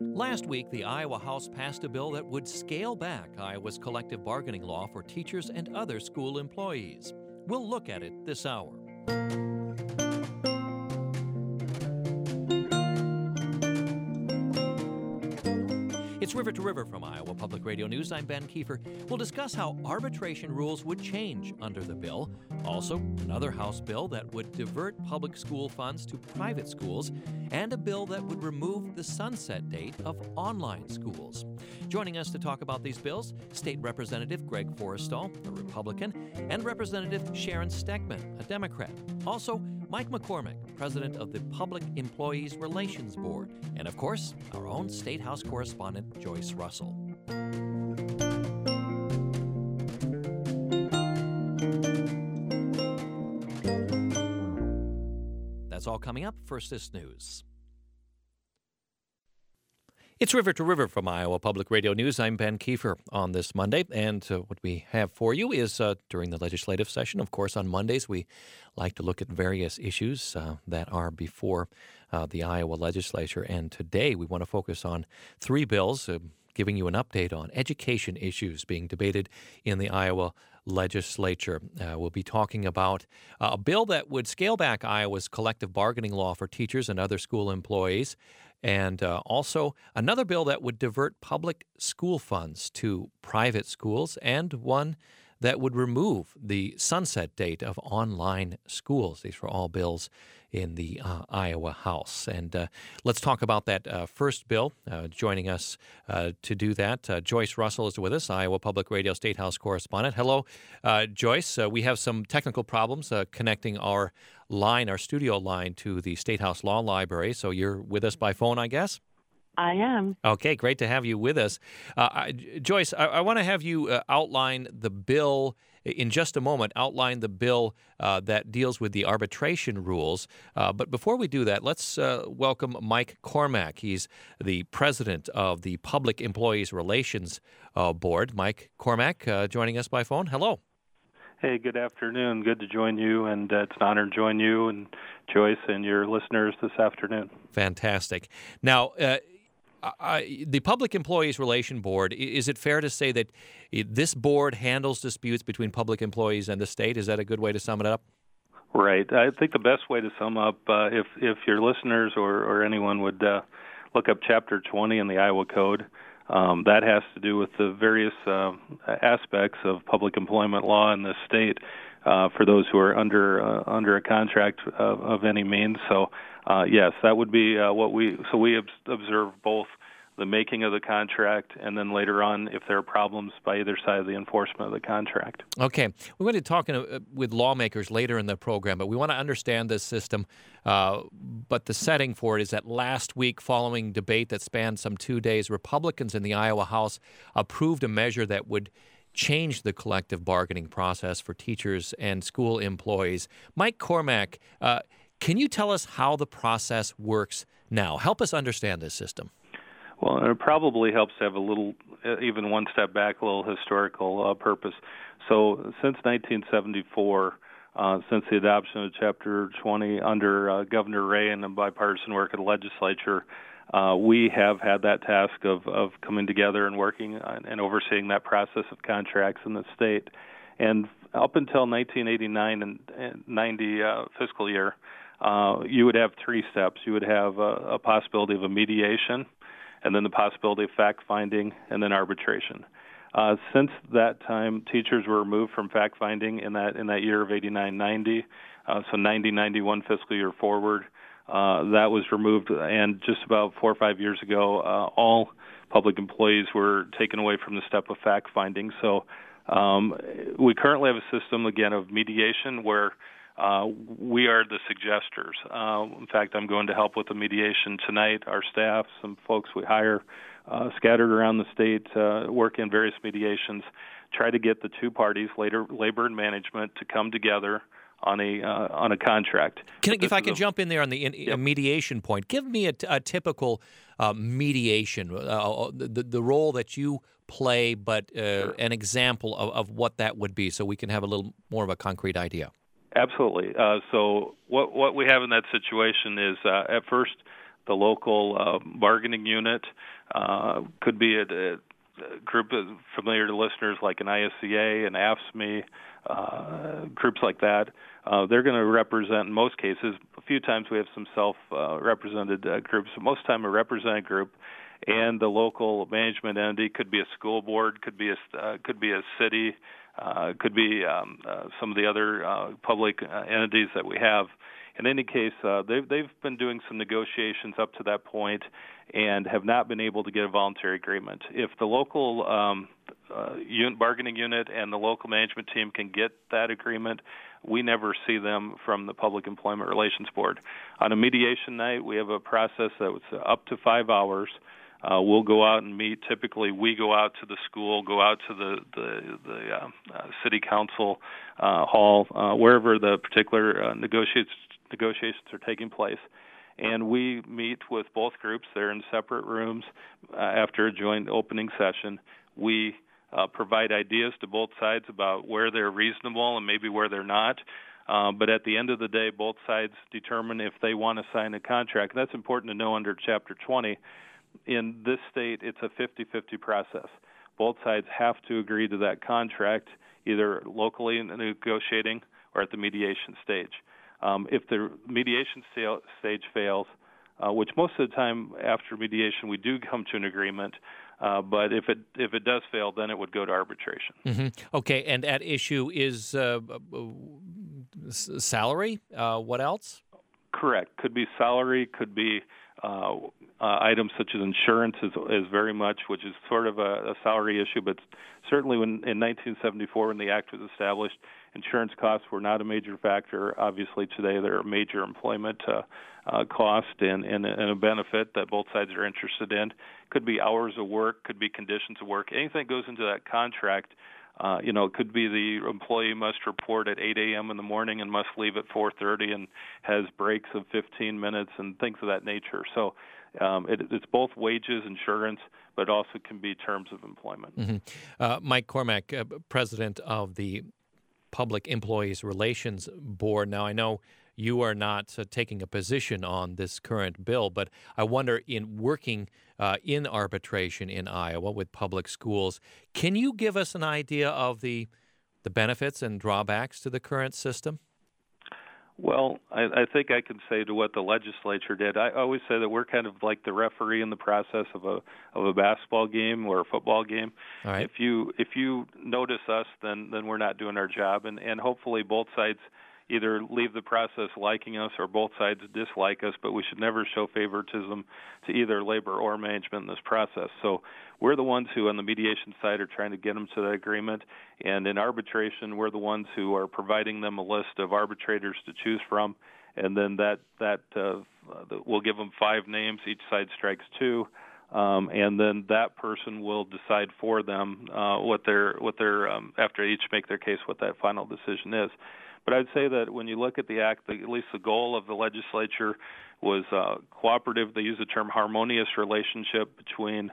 Last week, the Iowa House passed a bill that would scale back Iowa's collective bargaining law for teachers and other school employees. We'll look at it this hour. It's River to River from Iowa Public Radio News. I'm Ben Kiefer. We'll discuss how arbitration rules would change under the bill. Also, another House bill that would divert public school funds to private schools, and a bill that would remove the sunset date of online schools. Joining us to talk about these bills, State Representative Greg Forrestall, a Republican, and Representative Sharon Stegman, a Democrat. Also, Mike McCormick, president of the Public Employees Relations Board, and of course, our own State House correspondent, Joyce Russell. That's all coming up. First, this news. It's River to River from Iowa Public Radio News. I'm Ben Kiefer on this Monday, and what we have for you is during the legislative session. Of course, on Mondays, we like to look at various issues that are before the Iowa legislature, and today we want to focus on three bills, giving you an update on education issues being debated in the Iowa legislature. We'll be talking about a bill that would scale back Iowa's collective bargaining law for teachers and other school employees, and also another bill that would divert public school funds to private schools, and one that would remove the sunset date of online schools. These were all bills in the Iowa House. And let's talk about that first bill. Joining us to do that, Joyce Russell is with us, Iowa Public Radio State House correspondent. Hello, Joyce. We have some technical problems connecting our studio line to the State House Law Library. So you're with us by phone, I guess? I am. Okay, great to have you with us. Joyce, I want to have you outline the bill in just a moment, outline the bill that deals with the arbitration rules. But before we do that, let's welcome Mike Cormack. He's the president of the Public Employees Relations Board. Mike Cormack joining us by phone. Hello. Hey, good afternoon. Good to join you, and it's an honor to join you and Joyce and your listeners this afternoon. Fantastic. Now, the Public Employees Relation Board, is it fair to say that this board handles disputes between public employees and the state? Is that a good way to sum it up? Right. I think the best way to sum up, if your listeners or anyone would look up Chapter 20 in the Iowa Code, that has to do with the various aspects of public employment law in the state for those who are under a contract of any means. So, yes, that would be we observe both the making of the contract and then later on if there are problems by either side of the enforcement of the contract. Okay. We're going to talk with lawmakers later in the program, but we want to understand this system. But the setting for it is that last week, following debate that spanned some 2 days, Republicans in the Iowa House approved a measure that would change the collective bargaining process for teachers and school employees. Mike Cormack, can you tell us how the process works now? Help us understand this system. Well, it probably helps to have a little, even one step back, a little historical purpose. So since 1974, since the adoption of Chapter 20 under Governor Ray and the bipartisan work of the legislature, we have had that task of coming together and working and overseeing that process of contracts in the state. And up until 1989 and 90 fiscal year, you would have three steps. You would have a possibility of a mediation, and then the possibility of fact-finding, and then arbitration. Since that time, teachers were removed from fact-finding in that year of 89-90, so 90-91 fiscal year forward. That was removed, and just about 4 or 5 years ago, all public employees were taken away from the step of fact-finding. So we currently have a system, again, of mediation where we are the suggesters. In fact, I'm going to help with the mediation tonight. Our staff, some folks we hire, scattered around the state, work in various mediations, try to get the two parties, labor and management, to come together on a contract. If I can jump in there on the mediation point, give me a typical mediation, the role that you play, but sure, an example of what that would be, so we can have a little more of a concrete idea. Absolutely. So what we have in that situation is at first the local bargaining unit, could be a group familiar to listeners like an ISCA, an AFSCME, groups like that. They're going to represent, in most cases, a few times we have some self-represented groups, but most of the time a represented group, and the local management entity could be a school board, could be a city, could be some of the other public entities that we have. In any case, they've been doing some negotiations up to that point and have not been able to get a voluntary agreement. If the local bargaining unit and the local management team can get that agreement, we never see them from the Public Employment Relations Board. On a mediation night, we have a process that's up to 5 hours. We'll go out and meet. Typically, we go out to the school, go out to the city council hall, wherever the particular negotiations are taking place. And we meet with both groups. They're in separate rooms after a joint opening session. We provide ideas to both sides about where they're reasonable and maybe where they're not. But at the end of the day, both sides determine if they want to sign a contract. And that's important to know under Chapter 20. In this state, it's a 50-50 process. Both sides have to agree to that contract, either locally in the negotiating or at the mediation stage. If the mediation stage fails, which most of the time after mediation we do come to an agreement, but if it does fail, then it would go to arbitration. Mm-hmm. Okay, and at issue is salary. What else? Correct. Could be salary. Could be items such as insurance is very much, which is sort of a salary issue, but certainly in 1974 when the Act was established, insurance costs were not a major factor. Obviously today they're a major employment cost and a benefit that both sides are interested in. Could be hours of work, could be conditions of work. Anything that goes into that contract, it could be the employee must report at 8 a.m. in the morning and must leave at 4:30 and has breaks of 15 minutes and things of that nature. So it's both wages, insurance, but also can be terms of employment. Mm-hmm. Mike Cormack, president of the Public Employees Relations Board. Now, I know you are not taking a position on this current bill, but I wonder, in working in arbitration in Iowa with public schools, can you give us an idea of the benefits and drawbacks to the current system? Well, I think I can say to what the legislature did. I always say that we're kind of like the referee in the process of a basketball game or a football game. All right. If you notice us, then we're not doing our job, and hopefully both sides either leave the process liking us or both sides dislike us, but we should never show favoritism to either labor or management in this process. So we're the ones who on the mediation side are trying to get them to that agreement, and in arbitration we're the ones who are providing them a list of arbitrators to choose from, and then that we'll give them 5 names, each side strikes 2. And then that person will decide for them what their after each make their case, what that final decision is. But I'd say that when you look at the Act, at least the goal of the legislature was cooperative. They use the term harmonious relationship between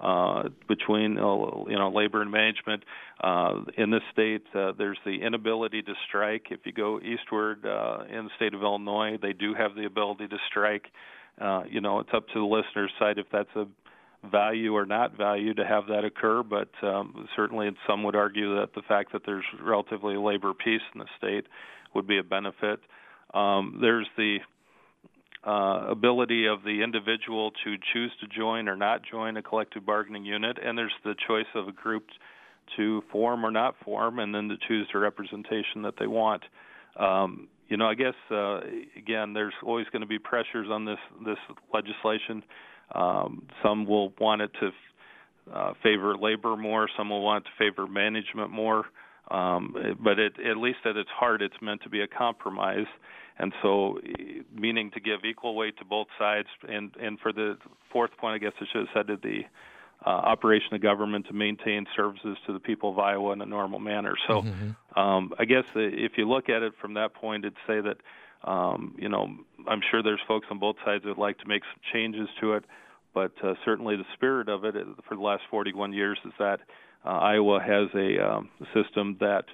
labor and management. In this state, there's the inability to strike. If you go eastward in the state of Illinois, they do have the ability to strike. It's up to the listener's side if that's a value or not value to have that occur, but certainly some would argue that the fact that there's relatively labor peace in the state would be a benefit. There's the ability of the individual to choose to join or not join a collective bargaining unit, and there's the choice of a group to form or not form, and then to choose the representation that they want. I guess, again, there's always going to be pressures on this legislation. Some will want it to favor labor more. Some will want it to favor management more. But at least at its heart, it's meant to be a compromise. And so, meaning to give equal weight to both sides. And for the fourth point, I guess I should have said that the operation of government to maintain services to the people of Iowa in a normal manner. So I guess if you look at it from that point, it'd say that I'm sure there's folks on both sides that would like to make some changes to it, but certainly the spirit of it for the last 41 years is that Iowa has a system that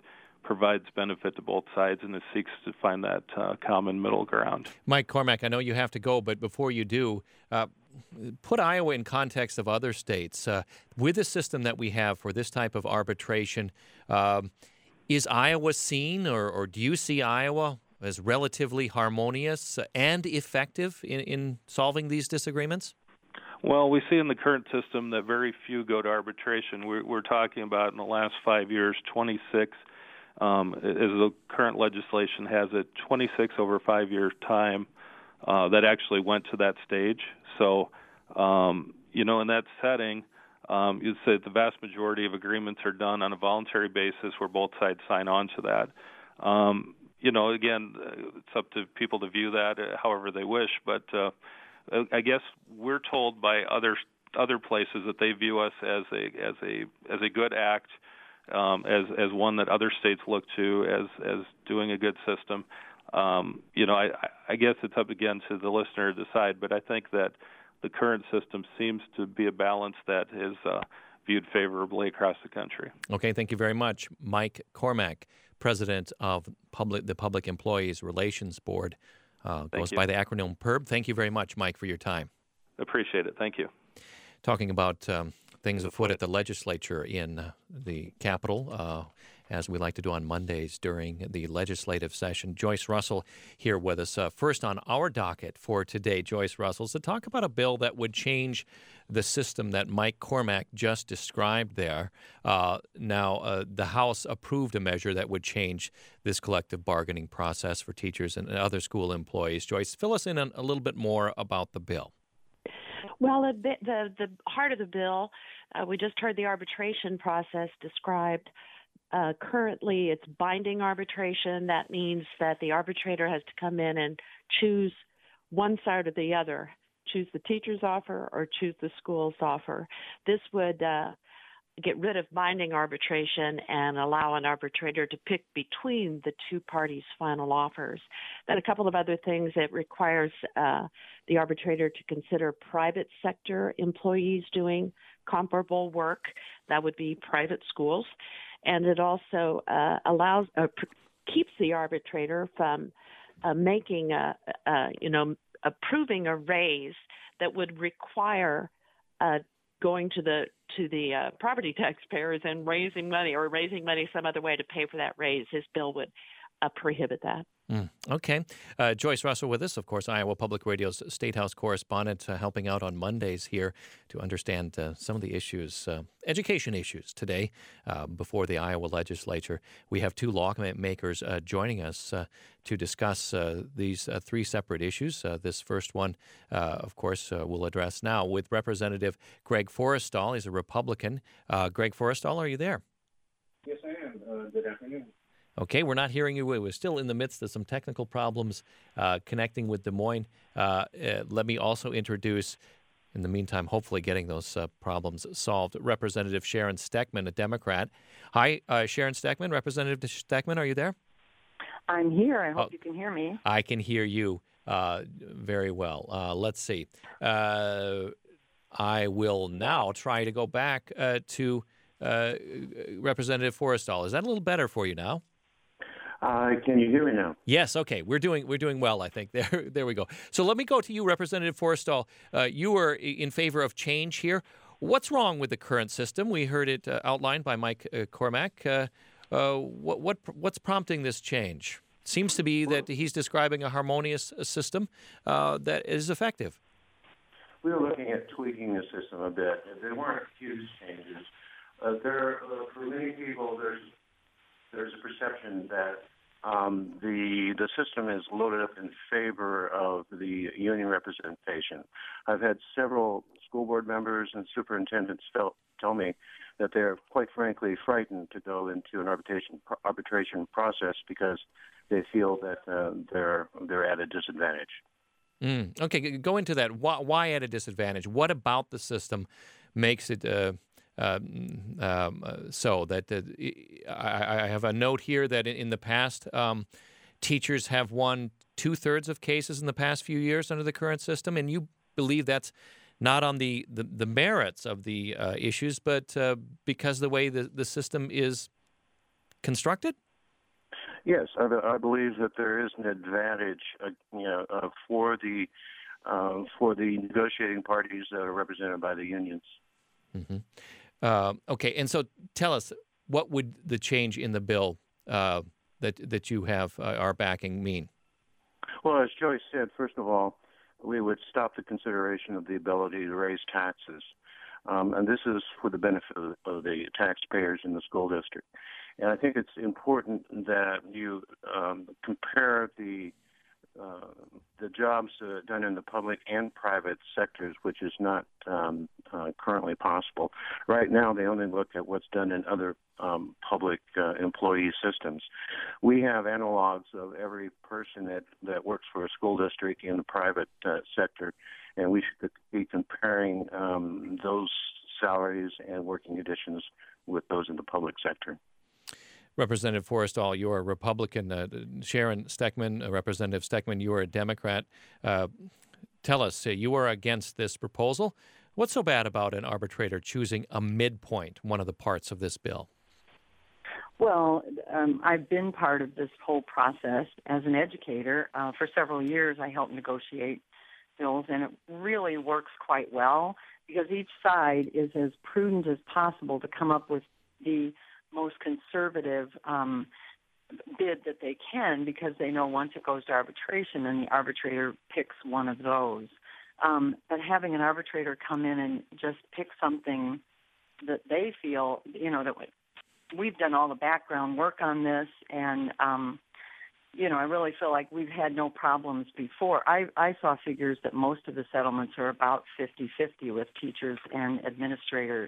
provides benefit to both sides and it seeks to find that common middle ground. Mike Cormack, I know you have to go, but before you do, put Iowa in context of other states. With the system that we have for this type of arbitration, is Iowa seen, or do you see Iowa as relatively harmonious and effective in solving these disagreements? Well, we see in the current system that very few go to arbitration. We're talking about in the last 5 years, 26, as the current legislation has it, 26 over 5 years' time that actually went to that stage. So, in that setting, you'd say the vast majority of agreements are done on a voluntary basis where both sides sign on to that. Again, it's up to people to view that however they wish, but I guess we're told by other places that they view us as a good act, as one that other states look to as doing a good system. I guess it's up again to the listener to decide, but I think that the current system seems to be a balance that is viewed favorably across the country. Okay, thank you very much. Mike Cormack, president of the Public Employees Relations Board, goes by the acronym PERB. Thank you very much, Mike, for your time. Appreciate it. Thank you. Talking about things afoot at the legislature in the Capitol, as we like to do on Mondays during the legislative session. Joyce Russell here with us. First on our docket for today, Joyce Russell, to talk about a bill that would change the system that Mike Cormack just described there. Now, the House approved a measure that would change this collective bargaining process for teachers and other school employees. Joyce, fill us in a little bit more about the bill. Well, the heart of the bill, we just heard the arbitration process described. Currently, it's binding arbitration. That means that the arbitrator has to come in and choose one side or the other, choose the teacher's offer or choose the school's offer. This would get rid of binding arbitration and allow an arbitrator to pick between the two parties' final offers. Then a couple of other things. It requires the arbitrator to consider private sector employees doing comparable work. That would be private schools. And it also keeps the arbitrator from approving a raise that would require going to the property taxpayers and raising money some other way to pay for that raise. His bill would prohibit that. Okay. Joyce Russell with us, of course, Iowa Public Radio's State House correspondent, helping out on Mondays here to understand some of the issues, education issues today before the Iowa legislature. We have two lawmakers joining us to discuss these three separate issues. This first one, of course, we'll address now with Representative Greg Forrestall. He's a Republican. Greg Forrestall, are you there? Yes, I am. Good afternoon. Okay, we're not hearing you. We're still in the midst of some technical problems connecting with Des Moines. Let me also introduce, in the meantime, hopefully getting those problems solved, Representative Sharon Steckman, a Democrat. Hi, Sharon Steckman. Representative Steckman, are you there? I'm here. I hope you can hear me. I can hear you very well. Let's see. I will now try to go back to Representative Forrestall. Is that a little better for you now? Can you hear me now? Yes. Okay. We're doing well, I think. There we go. So let me go to you, Representative Forrestall. You were in favor of change here. What's wrong with the current system? We heard it outlined by Mike Cormack. What's prompting this change? Seems to be that he's describing a harmonious system that is effective. We were looking at tweaking the system a bit. There weren't huge changes. For many people, there's a perception that the system is loaded up in favor of the union representation. I've had several school board members and superintendents tell me that they're quite frankly frightened to go into an arbitration process because they feel that they're at a disadvantage. Okay, go into that. Why at a disadvantage? What about the system makes it so that I have a note here that in the past, teachers have won 2/3 of cases in the past few years under the current system, and you believe that's not on the merits of the issues, but because the way the system is constructed? Yes, I believe that there is an advantage, for the negotiating parties that are represented by the unions. Mm-hmm. Okay, and so tell us, what would the change in the bill that you have our backing mean? Well, as Joyce said, first of all, we would stop the consideration of the ability to raise taxes. And this is for the benefit of the taxpayers in the school district. And I think it's important that you compare the jobs done in the public and private sectors, which is not currently possible. Right now, they only look at what's done in other public employee systems. We have analogs of every person that works for a school district in the private sector, and we should be comparing those salaries and working conditions with those in the public sector. Representative Forrestall, you're a Republican. Sharon Steckman, Representative Steckman, you're a Democrat. Tell us, you are against this proposal. What's so bad about an arbitrator choosing a midpoint, one of the parts of this bill? Well, I've been part of this whole process as an educator. For several years, I helped negotiate bills, and it really works quite well because each side is as prudent as possible to come up with the most conservative bid that they can, because they know once it goes to arbitration, then the arbitrator picks one of those. But having an arbitrator come in and just pick something that they feel, that we've done all the background work on this, and I really feel like we've had no problems before. I saw figures that most of the settlements are about 50-50 with teachers and administrators.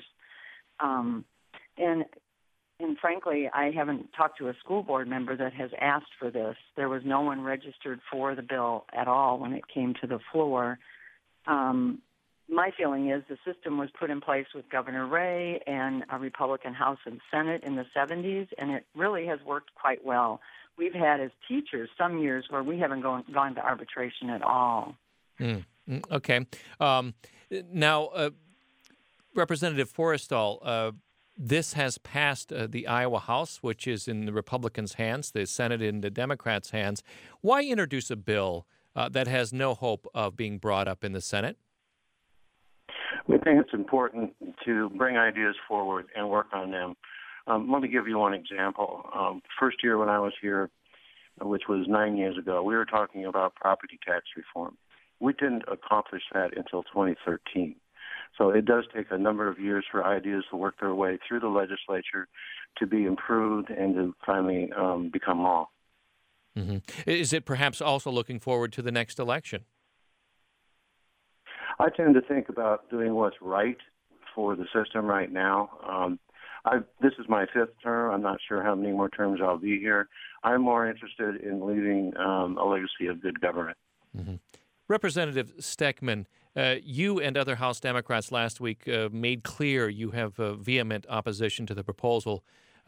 And frankly, I haven't talked to a school board member that has asked for this. There was no one registered for the bill at all when it came to the floor. My feeling is the system was put in place with Governor Ray and a Republican House and Senate in the 70s, and it really has worked quite well. We've had, as teachers, some years where we haven't gone to arbitration at all. Okay. Now, Representative Forrestall, this has passed the Iowa House, which is in the Republicans' hands, the Senate in the Democrats' hands. Why introduce a bill that has no hope of being brought up in the Senate? We think it's important to bring ideas forward and work on them. Let me give you one example. First year when I was here, which was 9 years ago, we were talking about property tax reform. We didn't accomplish that until 2013. So it does take a number of years for ideas to work their way through the legislature to be improved and to finally become law. Mm-hmm. Is it perhaps also looking forward to the next election? I tend to think about doing what's right for the system right now. This is my fifth term. I'm not sure how many more terms I'll be here. I'm more interested in leaving a legacy of good government. Mm-hmm. Representative Steckman, you and other House Democrats last week made clear you have vehement opposition to the proposal,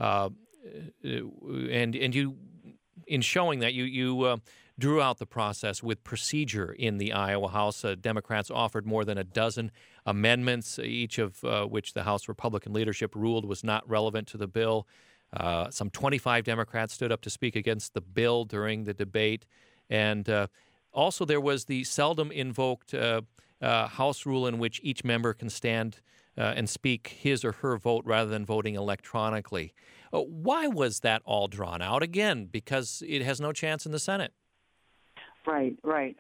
and you, in showing that, you drew out the process with procedure in the Iowa House. Democrats offered more than a dozen amendments, each of which the House Republican leadership ruled was not relevant to the bill. Some 25 Democrats stood up to speak against the bill during the debate, and also there was the seldom invoked House rule in which each member can stand and speak his or her vote rather than voting electronically. Why was that all drawn out? Again, because it has no chance in the Senate. Right.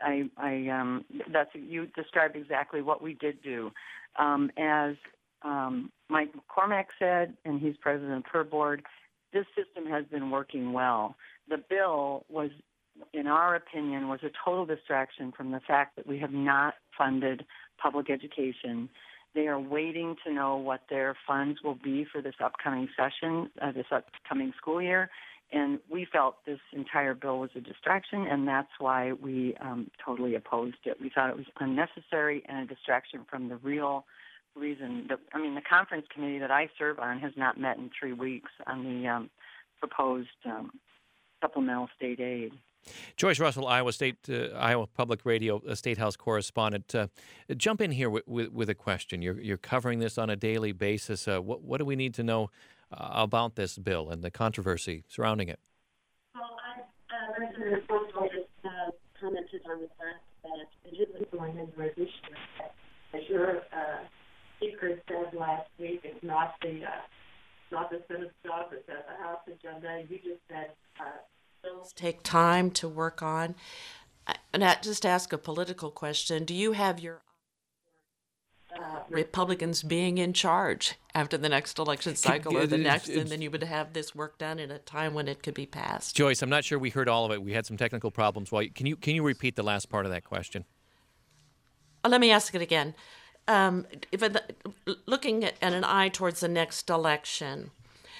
You described exactly what we did do. As Mike McCormack said, and he's president of per board, this system has been working well. The bill was, in our opinion, was a total distraction from the fact that we have not funded public education. They are waiting to know what their funds will be for this upcoming session, this upcoming school year. And we felt this entire bill was a distraction, and that's why we totally opposed it. We thought it was unnecessary and a distraction from the real reason. The conference committee that I serve on has not met in 3 weeks on the proposed supplemental state aid. Joyce Russell, Iowa Public Radio State House correspondent. Jump in here with a question. You're covering this on a daily basis. What do we need to know about this bill and the controversy surrounding it? Well, Representative Forstall just commented on the fact that it isn't going anywhere this year. As your speaker said last week, it's not the Senate job, it's at the House agenda. You just said bills take time to work on. And just ask a political question. Do you have your Republicans being in charge after the next election cycle or the next, and then you would have this work done in a time when it could be passed? Joyce, I'm not sure we heard all of it. We had some technical problems. Can you repeat the last part of that question? Let me ask it again. Looking at an eye towards the next election,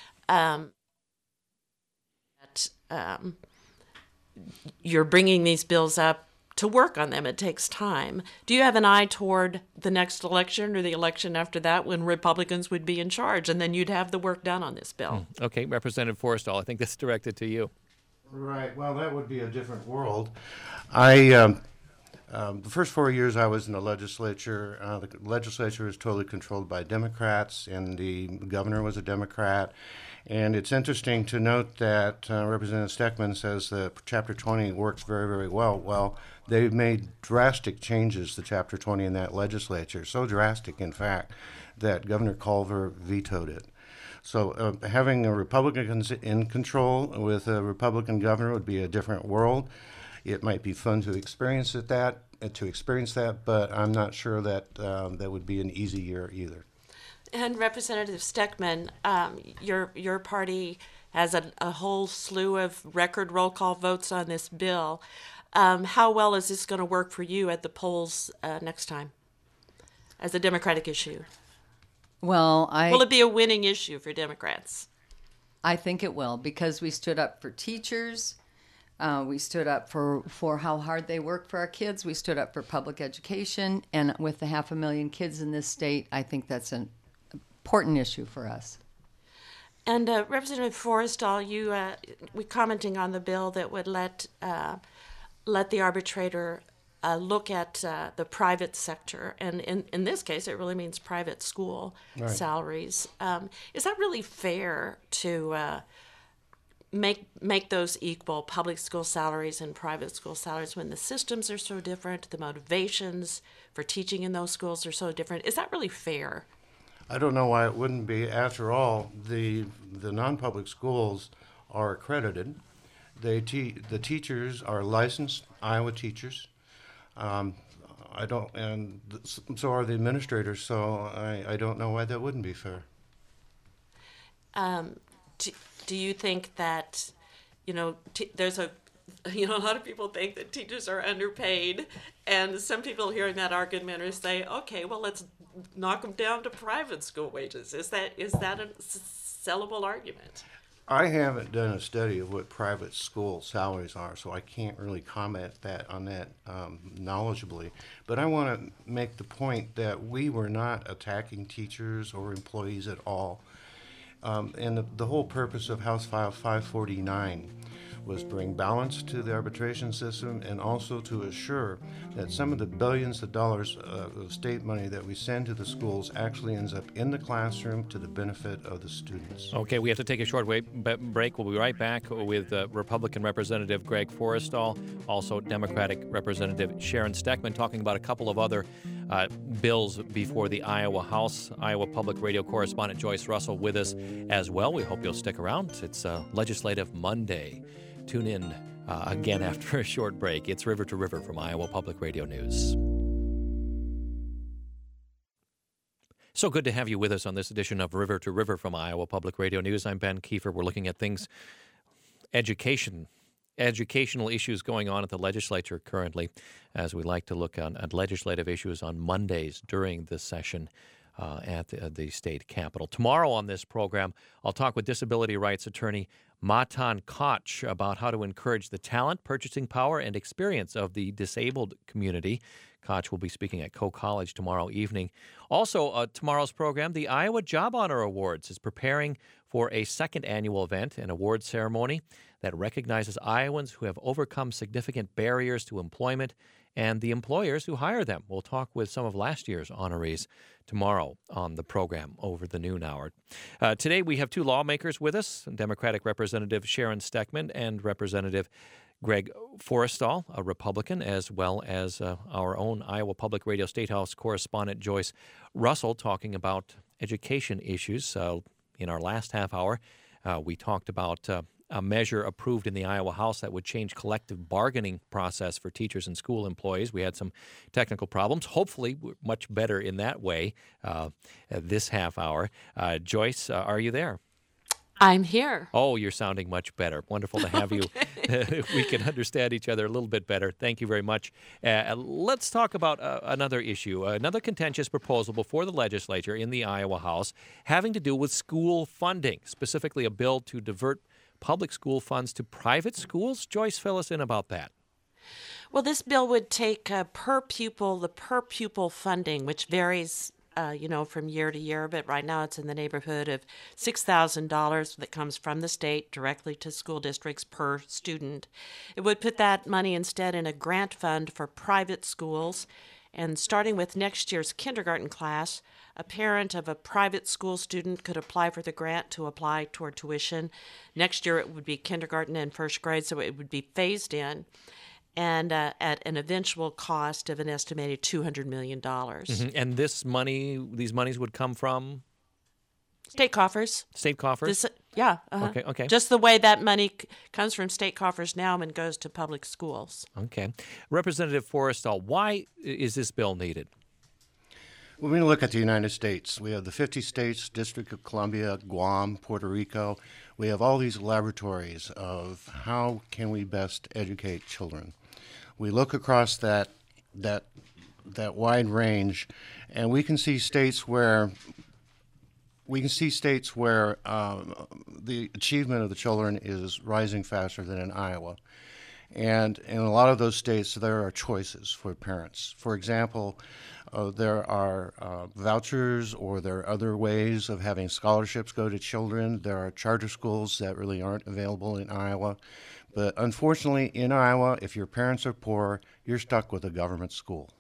you're bringing these bills up to work on them. It takes time. Do you have an eye toward the next election or the election after that when Republicans would be in charge, and then you'd have the work done on this bill? Okay, Representative Forstall, I think that's directed to you. Right. Well, that would be a different world. The first 4 years I was in the legislature was totally controlled by Democrats, and the governor was a Democrat. And it's interesting to note that Representative Steckman says that Chapter 20 works very, very well. Well, they've made drastic changes to Chapter 20 in that legislature, so drastic, in fact, that Governor Culver vetoed it. So having a Republican in control with a Republican governor would be a different world. It might be fun to experience that, but I'm not sure that that would be an easy year either. And Representative Steckman, your party has a whole slew of record roll call votes on this bill. How well is this going to work for you at the polls next time as a Democratic issue? Well, will it be a winning issue for Democrats? I think it will, because we stood up for teachers. We stood up for how hard they work for our kids. We stood up for public education. And with the 500,000 kids in this state, I think that's an important issue for us. And Representative Forstall, you we commenting on the bill that would let the arbitrator look at the private sector, and in this case, it really means private school salaries. Is that really fair to make those equal, public school salaries and private school salaries, when the systems are so different, the motivations for teaching in those schools are so different? Is that really fair? I don't know why it wouldn't be. After all, the non-public schools are accredited. The teachers are licensed Iowa teachers. So are the administrators. So I don't know why that wouldn't be fair. Do you think that, there's a lot of people think that teachers are underpaid, and some people hearing that argument are say, okay, well, let's knock them down to private school wages. Is that a sellable argument? I haven't done a study of what private school salaries are, so I can't really comment on that knowledgeably. But I want to make the point that we were not attacking teachers or employees at all. And the whole purpose of House File 549 was bring balance to the arbitration system, and also to assure that some of the billions of dollars of state money that we send to the schools actually ends up in the classroom to the benefit of the students. Okay, we have to take a short break. We'll be right back with Republican Representative Greg Forstall, also Democratic Representative Sharon Steckman, talking about a couple of other bills before the Iowa House. Iowa Public Radio correspondent Joyce Russell with us as well. We hope you'll stick around. It's Legislative Monday. Tune in again after a short break. It's River to River from Iowa Public Radio News. So good to have you with us on this edition of River to River from Iowa Public Radio News. I'm Ben Kiefer. We're looking at things, educational issues going on at the legislature currently, as we like to look at legislative issues on Mondays during the session at the state capitol. Tomorrow on this program, I'll talk with disability rights attorney Matan Koch about how to encourage the talent, purchasing power, and experience of the disabled community. Koch will be speaking at Coe College tomorrow evening. Also, tomorrow's program, the Iowa Job Honor Awards is preparing for a second annual event, an award ceremony that recognizes Iowans who have overcome significant barriers to employment and the employers who hire them. We'll talk with some of last year's honorees tomorrow on the program over the noon hour. Today we have two lawmakers with us, Democratic Representative Sharon Steckman and Representative Greg Forrestal, a Republican, as well as our own Iowa Public Radio State House correspondent Joyce Russell, talking about education issues. In our last half hour, we talked about a measure approved in the Iowa House that would change collective bargaining process for teachers and school employees. We had some technical problems. Hopefully, we're much better in that way this half hour. Joyce, are you there? I'm here. Oh, you're sounding much better. Wonderful to have you. We can understand each other a little bit better. Thank you very much. Let's talk about another issue, another contentious proposal before the legislature in the Iowa House having to do with school funding, specifically a bill to divert public school funds to private schools. Joyce, fill us in about that. Well, this bill would take the per pupil funding, which varies from year to year, but right now it's in the neighborhood of $6,000 that comes from the state directly to school districts per student. It would put that money instead in a grant fund for private schools, and starting with next year's kindergarten class, a parent of a private school student could apply for the grant to apply toward tuition. Next year it would be kindergarten and first grade, so it would be phased in, and at an eventual cost of an estimated $200 million. Mm-hmm. And these monies would come from? State coffers. State coffers? Okay. Just the way that money comes from state coffers now and goes to public schools. Okay. Representative Forrestal, why is this bill needed? When we look at the United States, we have the 50 states, District of Columbia, Guam, Puerto Rico. We have all these laboratories of how can we best educate children. We look across that wide range, and we can see states where the achievement of the children is rising faster than in Iowa. And in a lot of those states, there are choices for parents. For example, there are vouchers, or there are other ways of having scholarships go to children. There are charter schools that really aren't available in Iowa. But unfortunately, in Iowa, if your parents are poor, you're stuck with a government school.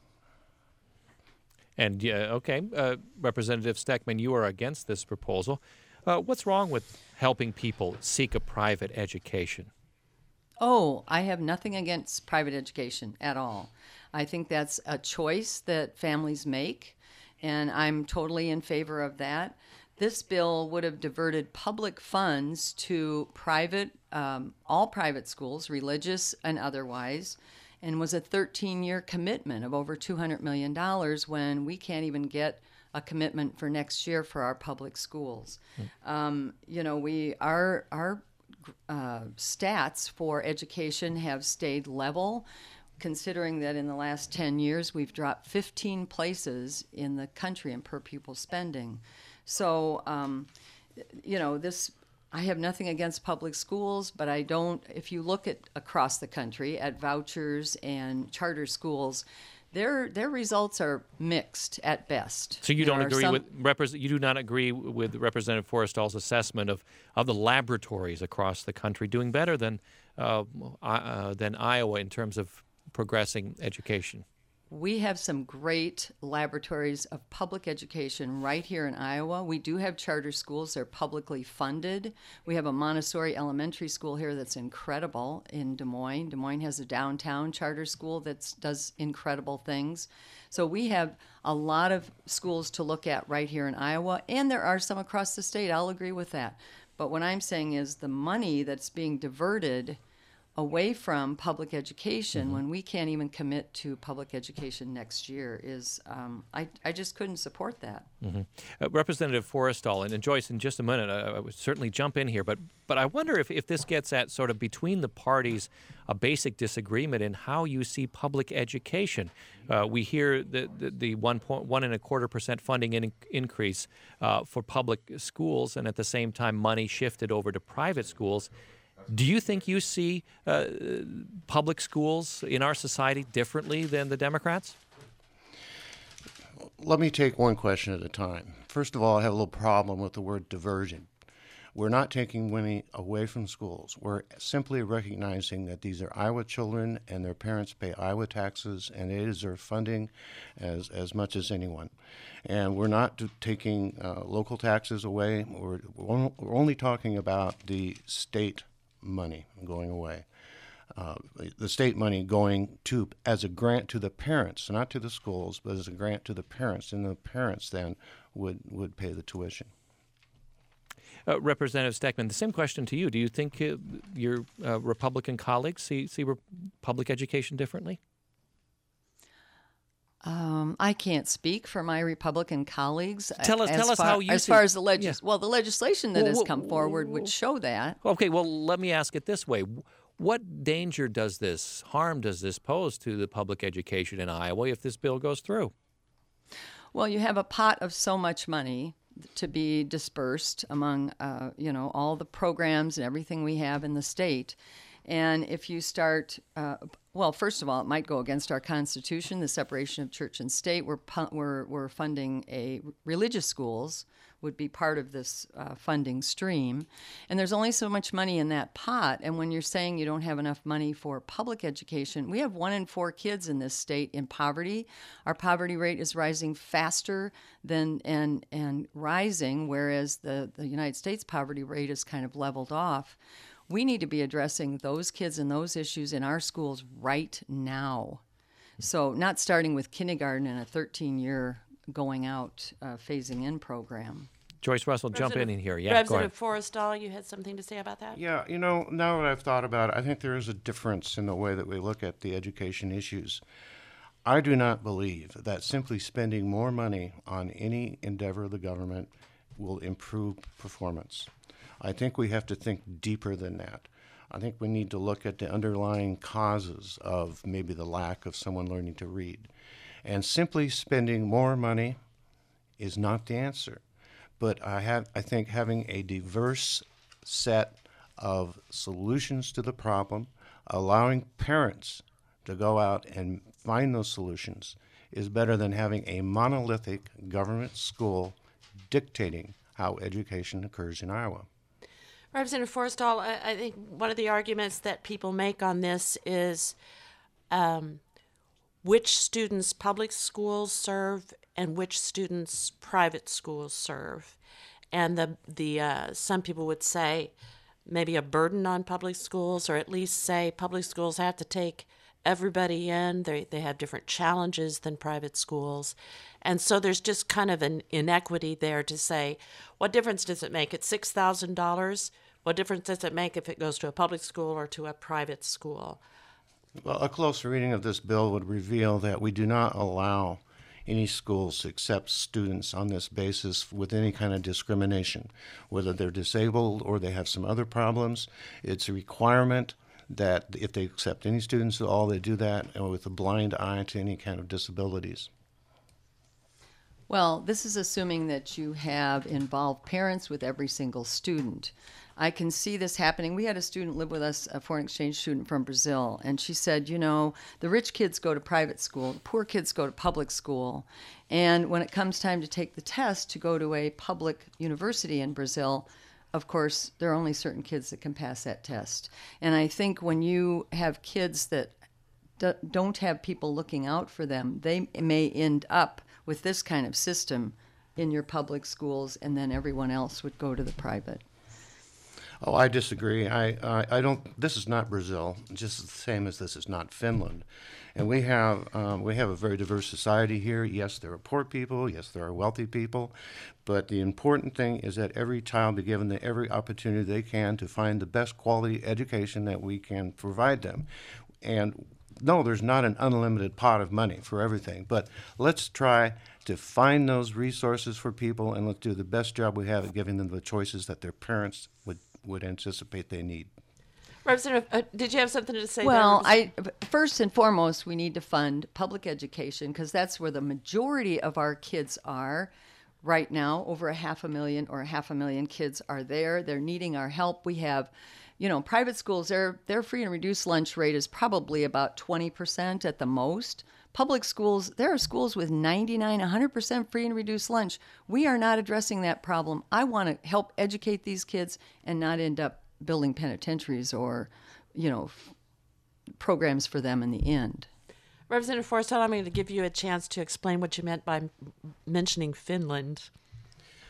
And, Representative Steckman, you are against this proposal. What's wrong with helping people seek a private education? Oh, I have nothing against private education at all. I think that's a choice that families make, and I'm totally in favor of that. This bill would have diverted public funds to all private schools, religious and otherwise, and was a 13-year commitment of over $200 million when we can't even get a commitment for next year for our public schools. Our stats for education have stayed level, considering that in the last 10 years we've dropped 15 places in the country in per pupil spending. So, I have nothing against public schools, but I don't, if you look at across the country at vouchers and charter schools, their results are mixed at best. So you don't agree you do not agree with Representative Forrestal's assessment of the laboratories across the country doing better than Iowa in terms of progressing education? We have some great laboratories of public education right here in Iowa. We do have charter schools. They're publicly funded. We have a Montessori elementary school here that's incredible in Des Moines. Des Moines has a downtown charter school that does incredible things. So we have a lot of schools to look at right here in Iowa, and there are some across the state. I'll agree with that. But what I'm saying is the money that's being diverted away from public education when we can't even commit to public education next year is, I just couldn't support that. Representative Forrestal, and Joyce, in just a minute, I would certainly jump in here, but I wonder if this gets at sort of between the parties a basic disagreement in how you see public education. We hear the 1.25% funding increase for public schools, and at the same time money shifted over to private schools. Do you think you see public schools in our society differently than the Democrats? Let me take one question at a time. First of all, I have a little problem with the word diversion. We're not taking money away from schools. We're simply recognizing that these are Iowa children and their parents pay Iowa taxes, and they deserve funding as much as anyone. And we're not taking local taxes away. We're only talking about the state money going away. the state money going to as a grant to the parents, not to the schools, but as a grant to the parents, and the parents then would pay the tuition. Representative Steckman, the same question to you. Do you think your Republican colleagues see public education differently? I can't speak for my Republican colleagues. Tell us how you as see. far as the the legislation that has come forward would show that. Okay, well, let me ask it this way. What harm does this pose to the public education in Iowa if this bill goes through? Well, you have a pot of so much money to be dispersed among, all the programs and everything we have in the state. And if you start, first of all, it might go against our Constitution, the separation of church and state. We're funding religious schools would be part of this funding stream. And there's only so much money in that pot. And when you're saying you don't have enough money for public education, we have 1 in 4 kids in this state in poverty. Our poverty rate is rising faster than and rising, whereas the United States poverty rate is kind of leveled off. We need to be addressing those kids and those issues in our schools right now. So not starting with kindergarten and a 13-year going out, phasing in program. Joyce Russell, jump in here. Yeah, Representative Forrestal, you had something to say about that? Yeah, now that I've thought about it, I think there is a difference in the way that we look at the education issues. I do not believe that simply spending more money on any endeavor of the government will improve performance. I think we have to think deeper than that. I think we need to look at the underlying causes of maybe the lack of someone learning to read. And simply spending more money is not the answer. But I think having a diverse set of solutions to the problem, allowing parents to go out and find those solutions, is better than having a monolithic government school dictating how education occurs in Iowa. Representative Forrestal, I think one of the arguments that people make on this is which students public schools serve and which students private schools serve. And the some people would say maybe a burden on public schools, or at least say public schools have to take everybody in. They have different challenges than private schools. And so there's just kind of an inequity there to say, what difference does it make? It's $6,000. What difference does it make if it goes to a public school or to a private school? Well, a close reading of this bill would reveal that we do not allow any schools to accept students on this basis with any kind of discrimination, whether they're disabled or they have some other problems. It's a requirement that if they accept any students at all, they do that with a blind eye to any kind of disabilities. Well, this is assuming that you have involved parents with every single student. I can see this happening. We had a student live with us, a foreign exchange student from Brazil, and she said, the rich kids go to private school, the poor kids go to public school, and when it comes time to take the test to go to a public university in Brazil, of course, there are only certain kids that can pass that test. And I think when you have kids that don't have people looking out for them, they may end up with this kind of system in your public schools, and then everyone else would go to the private. Oh, I disagree. I don't. This is not Brazil, just the same as this is not Finland, and we have a very diverse society here. Yes, there are poor people. Yes, there are wealthy people, but the important thing is that every child be given every opportunity they can to find the best quality education that we can provide them, and. No, there's not an unlimited pot of money for everything, but let's try to find those resources for people, and let's do the best job we have at giving them the choices that their parents would anticipate they need. Representative, did you have something to say? Well, first and foremost, we need to fund public education because that's where the majority of our kids are. Right now, over 500,000 kids are there. They're needing our help. We have private schools, their free and reduced lunch rate is probably about 20% at the most. Public schools, there are schools with 99, 100% free and reduced lunch. We are not addressing that problem. I want to help educate these kids and not end up building penitentiaries or, programs for them in the end. Representative Forrestal, I'm going to give you a chance to explain what you meant by mentioning Finland.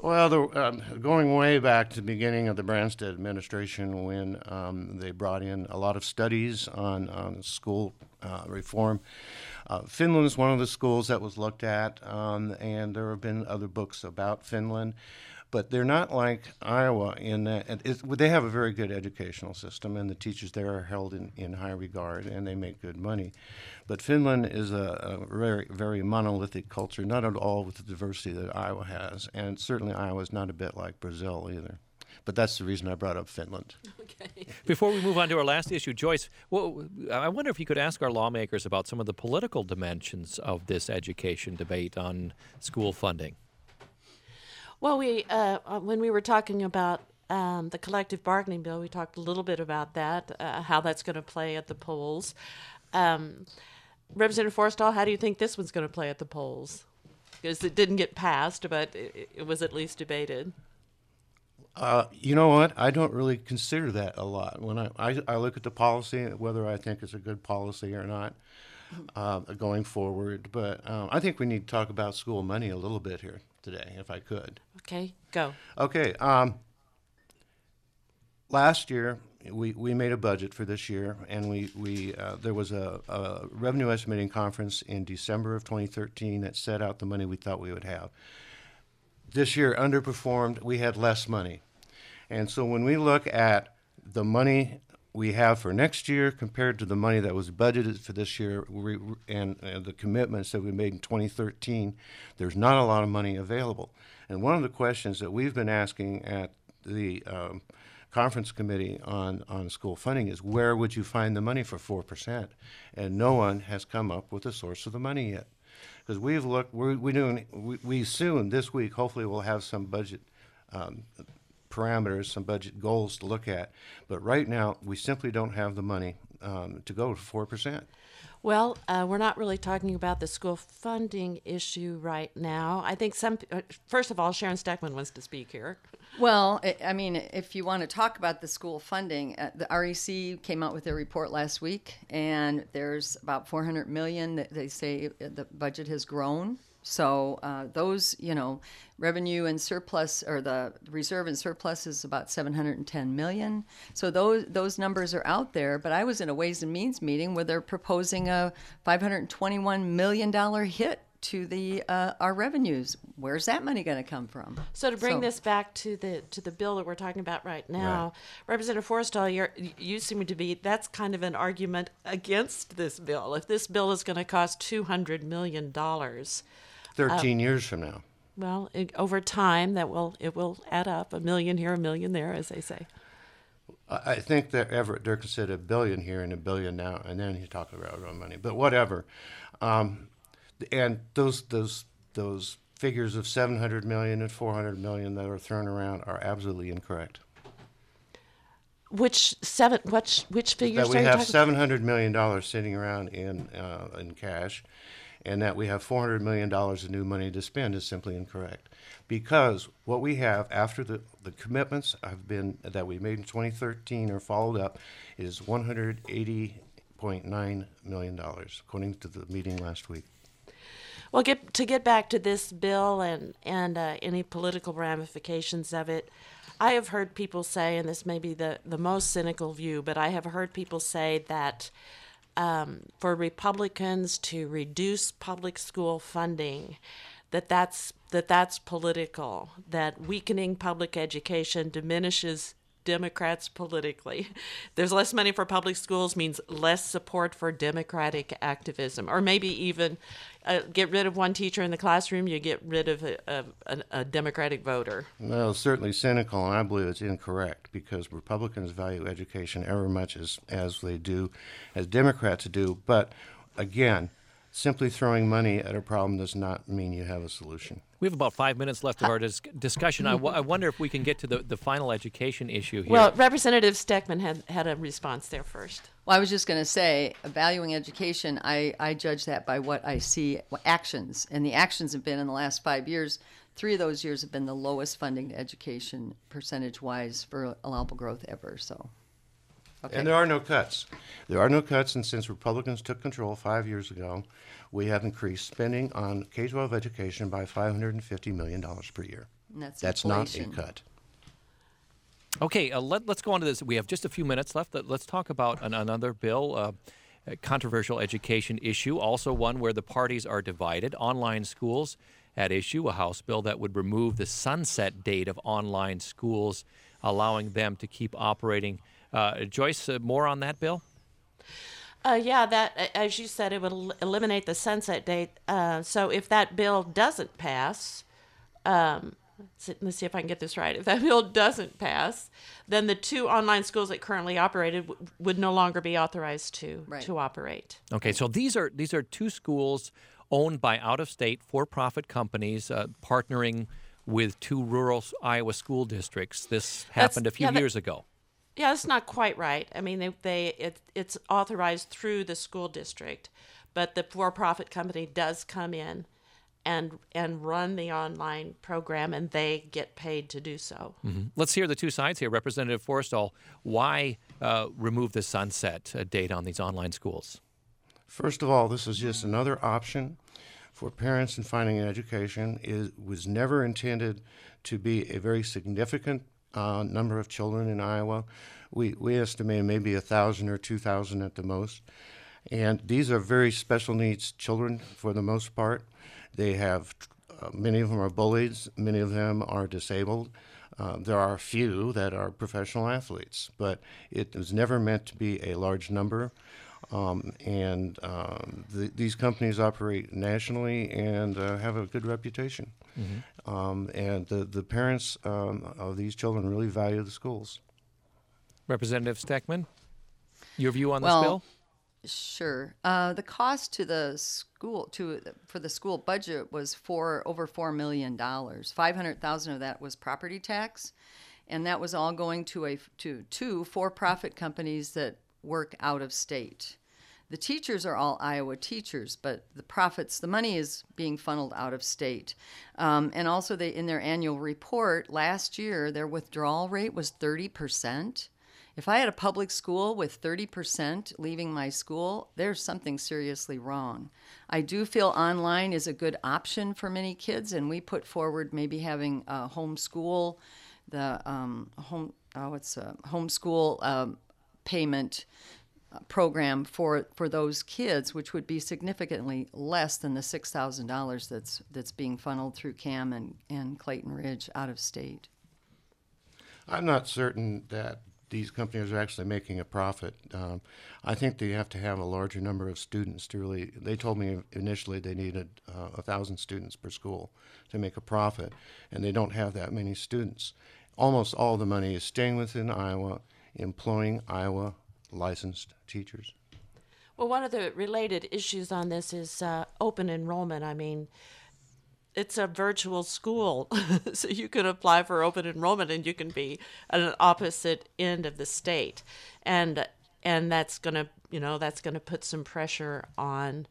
Well, going way back to the beginning of the Branstad administration, when they brought in a lot of studies on school reform, Finland is one of the schools that was looked at, and there have been other books about Finland. But they're not like Iowa in that they have a very good educational system, and the teachers there are held in high regard, and they make good money. But Finland is a very, very monolithic culture, not at all with the diversity that Iowa has, and certainly Iowa is not a bit like Brazil either. But that's the reason I brought up Finland. Okay. Before we move on to our last issue, Joyce, I wonder if you could ask our lawmakers about some of the political dimensions of this education debate on school funding. Well, when we were talking about the collective bargaining bill, we talked a little bit about that, how that's going to play at the polls. Representative Forrestal, how do you think this one's going to play at the polls? Because it didn't get passed, but it was at least debated. You know what? I don't really consider that a lot. When I look at the policy, whether I think it's a good policy or not going forward. But I think we need to talk about school money a little bit here today, if I could. Okay, go. Okay. Last year, we made a budget for this year, and there was a revenue estimating conference in December of 2013 that set out the money we thought we would have. This year underperformed. We had less money. And so when we look at the money we have for next year compared to the money that was budgeted for this year and the commitments that we made in 2013, there's not a lot of money available. And one of the questions that we've been asking at the conference committee on school funding is, where would you find the money for 4%? And no one has come up with a source of the money yet. Because we've looked, we soon, this week, hopefully we'll have some budget parameters, some budget goals to look at. But right now, we simply don't have the money to go to 4%. Well, we're not really talking about the school funding issue right now. I think first of all, Sharon Steckman wants to speak here. Well, I mean, if you want to talk about the school funding, the REC came out with their report last week, and there's about $400 million that they say the budget has grown. So those, revenue and surplus, or the reserve and surplus, is about $710 million. So those numbers are out there. But I was in a Ways and Means meeting where they're proposing a $521 million hit to our revenues. Where's that money going to come from? So to bring this back to the bill that we're talking about right now, right. Representative Forrestal, you seem to be, that's kind of an argument against this bill. If this bill is going to cost $200 million. 13 years from now. Well, over time, it will add up, $1 million here, $1 million there, as they say. I think they're considered $1 billion here and $1 billion now, and then you talk about our own money. But whatever. And those figures of $700 million and $400 million that are thrown around are absolutely incorrect. Which figures? That we have $700 million sitting around in cash, and that we have $400 million of new money to spend is simply incorrect. Because what we have after the commitments that we made in 2013 are followed up is $180.9 million, according to the meeting last week. Well, to get back to this bill and any political ramifications of it, I have heard people say, and this may be the most cynical view, but I have heard people say that for Republicans to reduce public school funding, that's political, that weakening public education diminishes Democrats politically. There's less money for public schools means less support for democratic activism, or maybe even get rid of one teacher in the classroom, you get rid of a Democratic voter. No, it's certainly cynical, and I believe it's incorrect, because Republicans value education ever much as they do, as Democrats do. But again, simply throwing money at a problem does not mean you have a solution. We have about 5 minutes left of our discussion. I wonder if we can get to the final education issue here. Well, Representative Steckman had a response there first. Well, I was just going to say, valuing education, I judge that by what I see, actions. And the actions have been in the last 5 years. 3 of those years have been the lowest funding to education percentage-wise for allowable growth ever. So, okay. And there are no cuts. There are no cuts, and since Republicans took control 5 years ago, we have increased spending on K-12 education by $550 million per year. And That's not a inflation. cut. Okay, let's go on to this. We have just a few minutes left. Let's talk about another bill, a controversial education issue, also one where the parties are divided. Online schools at issue, a House bill that would remove the sunset date of online schools, allowing them to keep operating. Joyce, more on that bill? Yeah, that, as you said, it would eliminate the sunset date. So if that bill doesn't pass, let's see if I can get this right. If that bill doesn't pass, then the 2 online schools that currently operated would no longer be authorized to operate. Okay, so these are 2 schools owned by out-of-state for-profit companies partnering with 2 rural Iowa school districts. This happened a few years ago. Yeah, that's not quite right. I mean, it's authorized through the school district, but the for-profit company does come in and run the online program, and they get paid to do so. Mm-hmm. Let's hear the 2 sides here. Representative Forstall, why remove the sunset date on these online schools? First of all, this is just another option for parents in finding an education. It was never intended to be a very significant number of children in Iowa. We estimate maybe 1,000 or 2,000 at the most. And these are very special needs children for the most part. They have, many of them are bullied, many of them are disabled. There are a few that are professional athletes, but it was never meant to be a large number. These companies operate nationally and have a good reputation. Mm-hmm. And the parents of these children really value the schools. Representative Steckman, your view on this bill? Sure. The cost to the school for the school budget was over $4 million. $500,000 of that was property tax, and that was all going to 2 for-profit companies that work out of state. The teachers are all Iowa teachers, but the money is being funneled out of state. And also, in their annual report last year, their withdrawal rate was 30%. If I had a public school with 30% leaving my school, there's something seriously wrong. I do feel online is a good option for many kids, and we put forward maybe having a homeschool, homeschool payment program for those kids, which would be significantly less than the $6,000 that's being funneled through CAM and Clayton Ridge out of state. I'm not certain that these companies are actually making a profit. I think they have to have a larger number of students to really. They told me initially they needed 1,000 students per school to make a profit, and they don't have that many students. Almost all the money is staying within Iowa, employing Iowa licensed teachers. Well, one of the related issues on this is open enrollment. I mean, it's a virtual school, so you can apply for open enrollment and you can be at an opposite end of the state, and that's gonna put some pressure on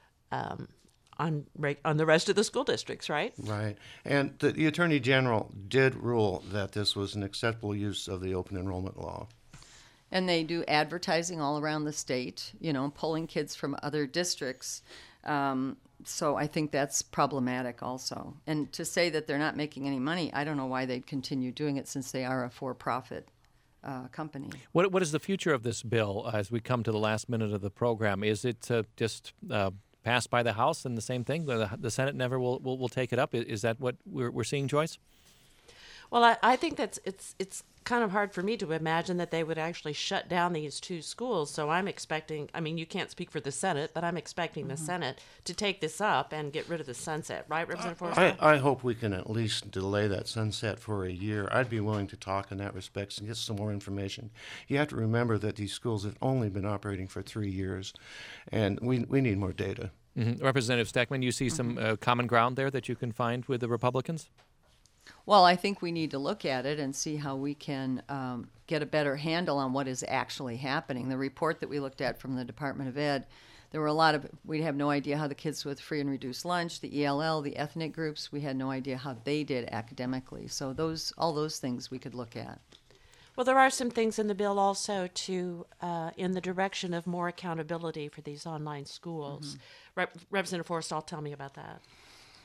the rest of the school districts, right? Right, and the Attorney General did rule that this was an acceptable use of the open enrollment law. And they do advertising all around the state, pulling kids from other districts. So I think that's problematic also. And to say that they're not making any money, I don't know why they'd continue doing it since they are a for-profit company. What is the future of this bill as we come to the last minute of the program? Is it just passed by the House and the same thing? The Senate never will take it up? Is that what we're seeing, Joyce? Well, I think that's it's kind of hard for me to imagine that they would actually shut down these 2 schools. So I'm expecting, I mean, you can't speak for the Senate, but I'm expecting the Senate to take this up and get rid of the sunset, right, Representative Forrest? I hope we can at least delay that sunset for a year. I'd be willing to talk in that respect and get some more information. You have to remember that these schools have only been operating for 3 years, and we need more data. Mm-hmm. Representative Steckman, you see some common ground there that you can find with the Republicans? Well, I think we need to look at it and see how we can get a better handle on what is actually happening. The report that we looked at from the Department of Ed, there were we have no idea how the kids with free and reduced lunch, the ELL, the ethnic groups, we had no idea how they did academically. So all those things we could look at. Well, there are some things in the bill also in the direction of more accountability for these online schools. Representative Forrest, tell me about that.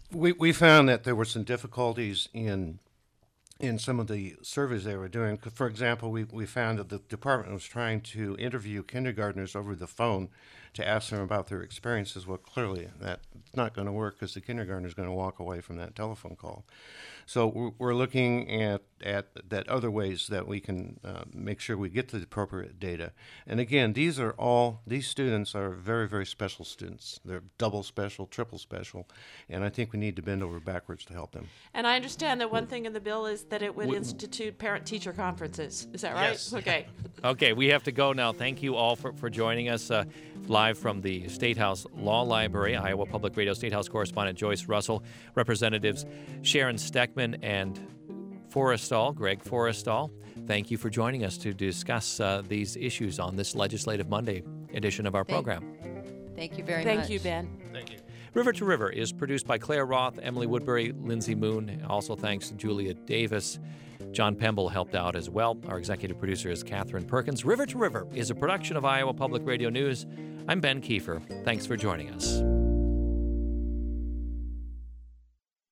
We found that there were some difficulties in some of the surveys they were doing. For example, we found that the department was trying to interview kindergartners over the phone to ask them about their experiences. Well, clearly that's not going to work because the kindergartner is going to walk away from that telephone call. So we're looking at that other ways that we can make sure we get the appropriate data. And again, these students are very, very special students. They're double special, triple special, and I think we need to bend over backwards to help them. And I understand that one thing in the bill is that it would institute parent-teacher conferences. Is that right? Yes. Okay. Okay, we have to go now. Thank you all for joining us live from the State House Law Library. Iowa Public Radio State House correspondent Joyce Russell, Representatives Sharon Steckman and Greg Forrestal. Thank you for joining us to discuss these issues on this Legislative Monday edition of our program. Thank you very much. Thank you, Ben. Thank you. River to River is produced by Claire Roth, Emily Woodbury, Lindsay Moon. Also thanks to Julia Davis. John Pemble helped out as well. Our executive producer is Catherine Perkins. River to River is a production of Iowa Public Radio News. I'm Ben Kiefer. Thanks for joining us.